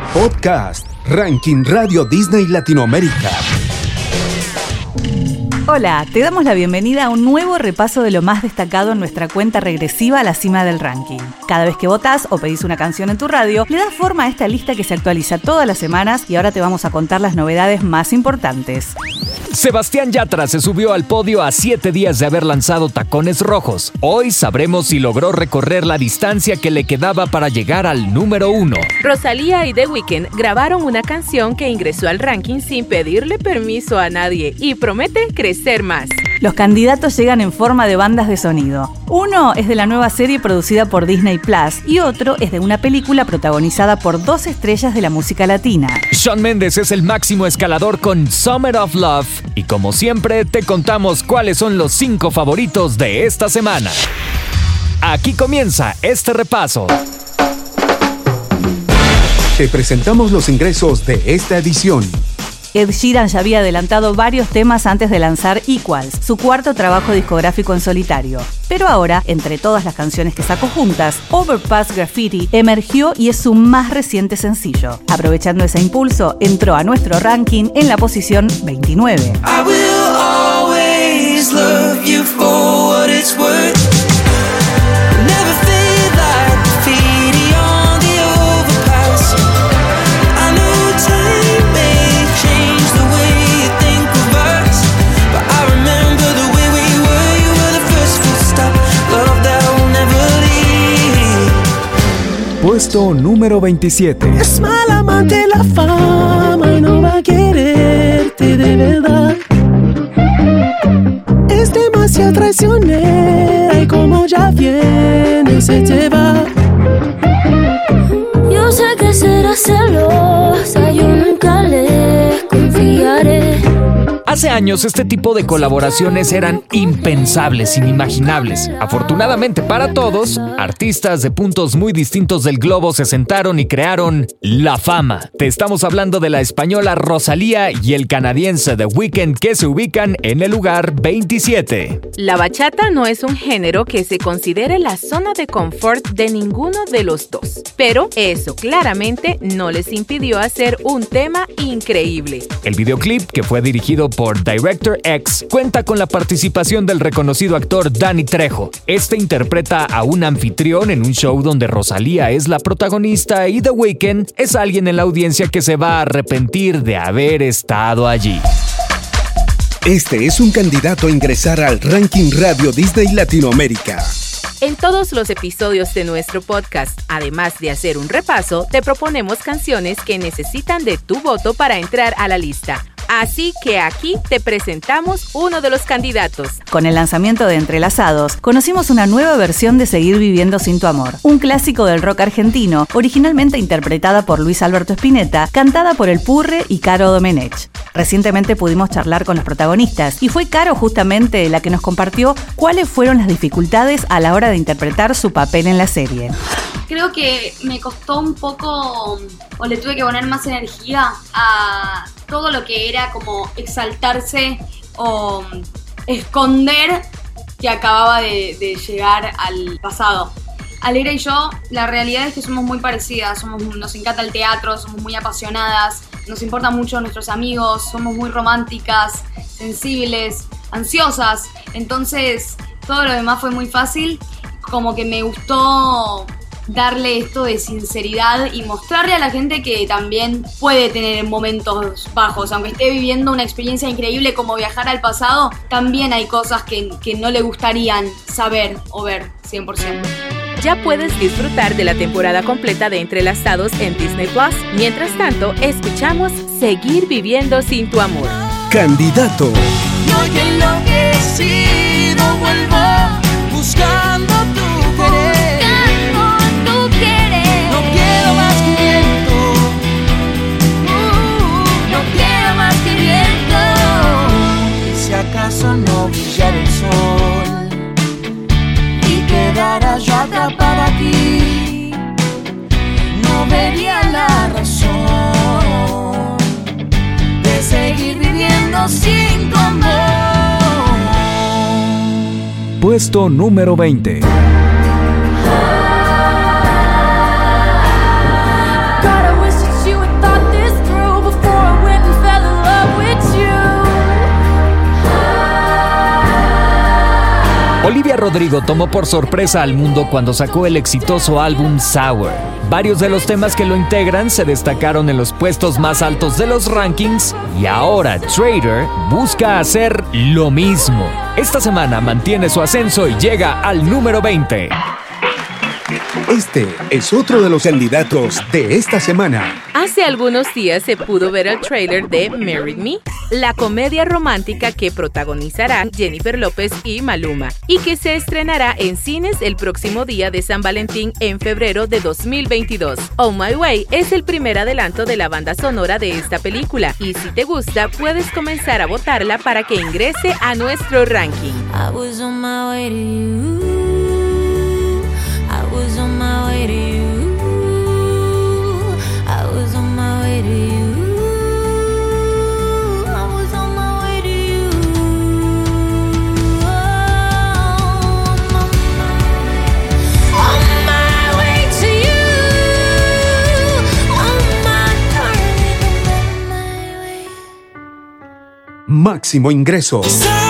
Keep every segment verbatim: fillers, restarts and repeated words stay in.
Podcast Ranking Radio Disney Latinoamérica. Hola, te damos la bienvenida a un nuevo repaso de lo más destacado en nuestra cuenta regresiva a la cima del ranking. Cada vez que votás o pedís una canción en tu radio, le das forma a esta lista que se actualiza todas las semanas y ahora te vamos a contar las novedades más importantes. Sebastián Yatra se subió al podio a siete días de haber lanzado Tacones Rojos. Hoy sabremos si logró recorrer la distancia que le quedaba para llegar al número uno. Rosalía y The Weeknd grabaron una canción que ingresó al ranking sin pedirle permiso a nadie y promete crecer más. Los candidatos llegan en forma de bandas de sonido. Uno es de la nueva serie producida por Disney Plus y otro es de una película protagonizada por dos estrellas de la música latina. Shawn Mendes es el máximo escalador con Summer of Love y como siempre te contamos cuáles son los cinco favoritos de esta semana. Aquí comienza este repaso. Te presentamos los ingresos de esta edición. Ed Sheeran ya había adelantado varios temas antes de lanzar Equals, su cuarto trabajo discográfico en solitario. Pero ahora, entre todas las canciones que sacó juntas, Overpass Graffiti emergió y es su más reciente sencillo. Aprovechando ese impulso, entró a nuestro ranking en la posición veintinueve. I will always love you for what it's worth. Never feel like graffiti on the overpass. I know time may change the way you think of us, but I remember the way we were. You were the first full stop, love that will never leave. Puesto número veintisiete. Es mal amante la fama y no va a quererte de verdad. Es demasiado traicionera y como ya viene se te va. Yo sé que será celosa, yo nunca le confiaré. Hace años este tipo de colaboraciones eran impensables, inimaginables. Afortunadamente para todos, artistas de puntos muy distintos del globo se sentaron y crearon la fama. Te estamos hablando de la española Rosalía y el canadiense The Weeknd, que se ubican en el lugar veintisiete. La bachata no es un género que se considere la zona de confort de ninguno de los dos, pero eso claramente no les impidió hacer un tema increíble. El videoclip, que fue dirigido por Director X, cuenta con la participación del reconocido actor Danny Trejo. Este interpreta a un anfitrión en un show donde Rosalía es la protagonista y The Weeknd es alguien en la audiencia que se va a arrepentir de haber estado allí. Este es un candidato a ingresar al Ranking Radio Disney Latinoamérica. En todos los episodios de nuestro podcast, además de hacer un repaso, te proponemos canciones que necesitan de tu voto para entrar a la lista. Así que aquí te presentamos uno de los candidatos. Con el lanzamiento de Entrelazados, conocimos una nueva versión de Seguir Viviendo Sin Tu Amor, un clásico del rock argentino, originalmente interpretada por Luis Alberto Spinetta, cantada por El Purre y Caro Domenech. Recientemente pudimos charlar con los protagonistas y fue Caro justamente la que nos compartió cuáles fueron las dificultades a la hora de interpretar su papel en la serie. Creo que me costó un poco, o le tuve que poner más energía a todo lo que era como exaltarse o esconder que acababa de, de llegar al pasado. Alegra y yo, la realidad es que somos muy parecidas, somos, nos encanta el teatro, somos muy apasionadas, nos importan mucho nuestros amigos, somos muy románticas, sensibles, ansiosas, entonces todo lo demás fue muy fácil, como que me gustó darle esto de sinceridad y mostrarle a la gente que también puede tener momentos bajos, aunque esté viviendo una experiencia increíble como viajar al pasado, también hay cosas que, que no le gustarían saber o ver cien por ciento. Ya puedes disfrutar de la temporada completa de Entrelazados en Disney Plus. Mientras tanto, escuchamos Seguir Viviendo Sin Tu Amor. Candidato. Y hoy enloquecido vuelvo buscando tu querer. Buscando tu querer. No quiero más que viento. Uh, no quiero más que viento. Y si acaso no brillara el sol y quedara yo atrapada aquí, no vería la razón de seguir viviendo sin tu amor. Puesto número veinte. God, I wish that you would Olivia Rodrigo tomó por sorpresa al mundo cuando sacó el exitoso álbum Sour. Varios de los temas que lo integran se destacaron en los puestos más altos de los rankings y ahora Traitor busca hacer lo mismo. Esta semana mantiene su ascenso y llega al número veinte. Este es otro de los candidatos de esta semana. Hace algunos días se pudo ver el tráiler de Marry Me, la comedia romántica que protagonizarán Jennifer López y Maluma, y que se estrenará en cines el próximo día de San Valentín en febrero de dos mil veintidós. On My Way es el primer adelanto de la banda sonora de esta película, y si te gusta, puedes comenzar a votarla para que ingrese a nuestro ranking. I was on my way to you. I was on my way to you. I was on my way to you. I was on my way to you. Oh, on my way to you. On my darling, on my way. Máximo ingreso.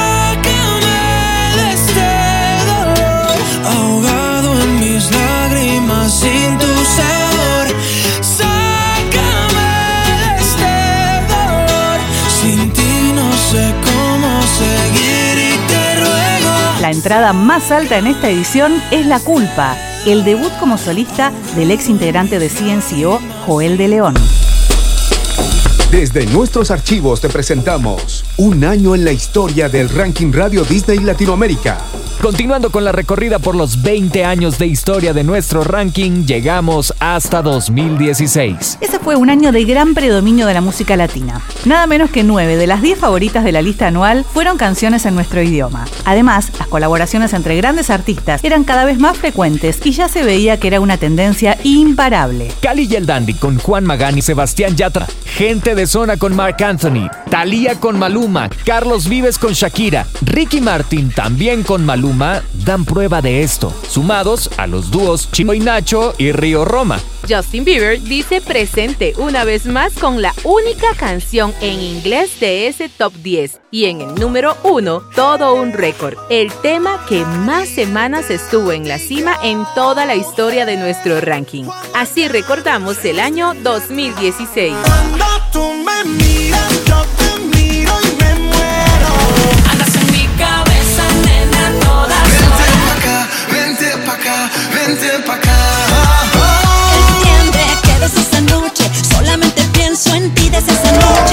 Sin tu sabor, sácame de este dolor. Sin ti no sé cómo seguir y te ruego. La entrada más alta en esta edición es La Culpa, el debut como solista del ex integrante de C N C O, Joel de León. Desde nuestros archivos te presentamos un año en la historia del ranking Radio Disney Latinoamérica. Continuando con la recorrida por los veinte años de historia de nuestro ranking, llegamos hasta dos mil dieciséis. Ese fue un año de gran predominio de la música latina. Nada menos que nueve de las diez favoritas de la lista anual fueron canciones en nuestro idioma. Además, las colaboraciones entre grandes artistas eran cada vez más frecuentes y ya se veía que era una tendencia imparable. Cali y el Dandy con Juan Magán y Sebastián Yatra, Gente de Zona con Marc Anthony, Thalía con Maluma, Carlos Vives con Shakira, Ricky Martin también con Maluma, dan prueba de esto, sumados a los dúos Chino y Nacho y Río Roma. Justin Bieber dice presente una vez más con la única canción en inglés de ese top diez. Y en el número uno, todo un récord. El tema que más semanas estuvo en la cima en toda la historia de nuestro ranking. Así recordamos el año dos mil dieciséis. Cuando tú me miras, yo te miro y me muero. Andas en mi cabeza, nena, todas horas. Vente pa' acá, vente pa' acá, vente pa' acá. Entiende que desde esa noche solamente pienso en ti desde esa noche.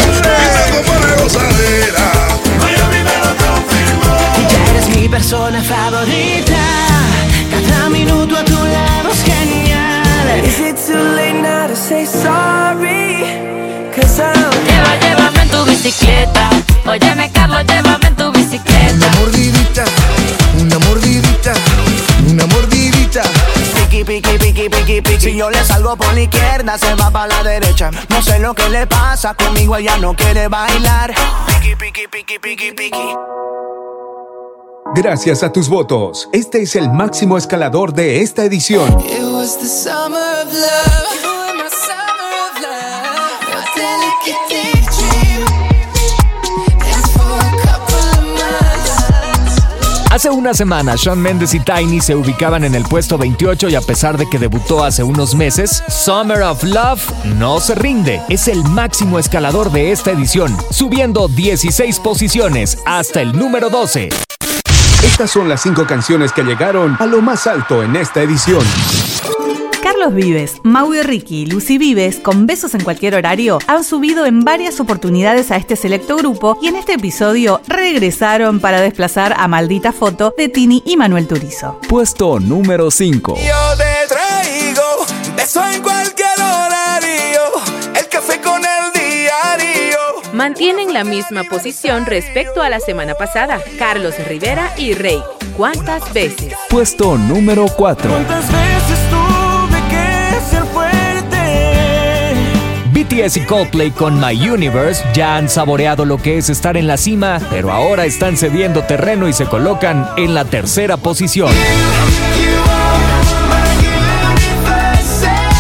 Ya eres mi persona favorita. Cada minuto a tu lado es genial. Is it too late now to say sorry? Cause I'm... Lleva, llévame en tu bicicleta. Óyeme, Carlos, llévame en tu bicicleta. Una mordidita, una mordidita, una mordidita. Piqui, piqui, piqui, piqui, piqui. Si yo le salgo por la izquierda, se va para la derecha. No sé lo que le pasa, conmigo ella no quiere bailar. Piqui, piqui, piqui, piqui, piqui. Gracias a tus votos, este es el máximo escalador de esta edición. It was the summer of love. You were my summer of love. A delicate daydream. And for a couple of months. Hace una semana, Shawn Mendes y Tiny se ubicaban en el puesto veintiocho y a pesar de que debutó hace unos meses, Summer of Love no se rinde. Es el máximo escalador de esta edición, subiendo dieciséis posiciones hasta el número doce. Estas son las cinco canciones que llegaron a lo más alto en esta edición. Carlos Vives, Mau y Ricky, Lucy Vives, con Besos en Cualquier Horario, han subido en varias oportunidades a este selecto grupo y en este episodio regresaron para desplazar a Maldita Foto de Tini y Manuel Turizo. Puesto número cinco. Yo te traigo beso en cualquier horario, el café con el diario. Mantienen la misma posición respecto a la semana pasada. Carlos Rivera y Rey. ¿Cuántas veces? Puesto número cuatro. ¿Cuántas veces tuve que ser fuerte? B T S y Coldplay con My Universe ya han saboreado lo que es estar en la cima, pero ahora están cediendo terreno y se colocan en la tercera posición.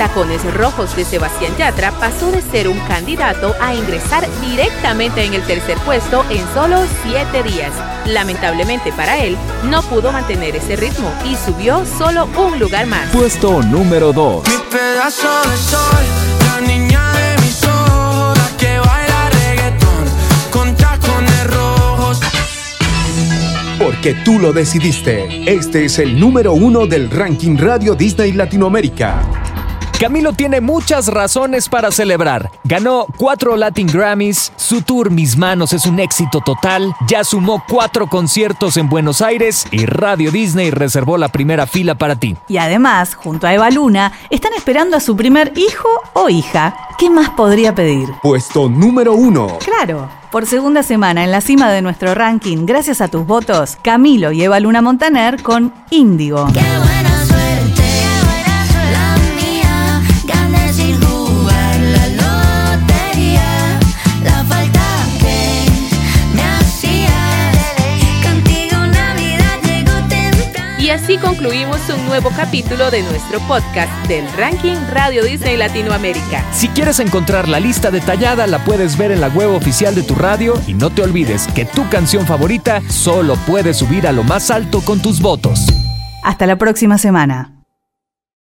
Tacones Rojos de Sebastián Yatra pasó de ser un candidato a ingresar directamente en el tercer puesto en solo siete días. Lamentablemente para él, no pudo mantener ese ritmo y subió solo un lugar más. Puesto número dos. Mi pedazo de sol, la niña de mis ojos, la que baila reggaetón con tacones rojos. Porque tú lo decidiste. Este es el número uno del ranking Radio Disney Latinoamérica. Camilo tiene muchas razones para celebrar. Ganó cuatro Latin Grammys, su tour Mis Manos es un éxito total, ya sumó cuatro conciertos en Buenos Aires y Radio Disney reservó la primera fila para ti. Y además, junto a Eva Luna, están esperando a su primer hijo o hija. ¿Qué más podría pedir? Puesto número uno. Claro, por segunda semana en la cima de nuestro ranking, gracias a tus votos, Camilo y Eva Luna Montaner con Índigo. Qué buena suerte, qué buena suerte la mía. Gané sin jugar la lotería. La falta que me hacía. Contigo Navidad llegó temprano. Y así concluimos un nuevo capítulo de nuestro podcast del ranking Radio Disney Latinoamérica. Si quieres encontrar la lista detallada, la puedes ver en la web oficial de tu radio y no te olvides que tu canción favorita solo puede subir a lo más alto con tus votos. Hasta la próxima semana.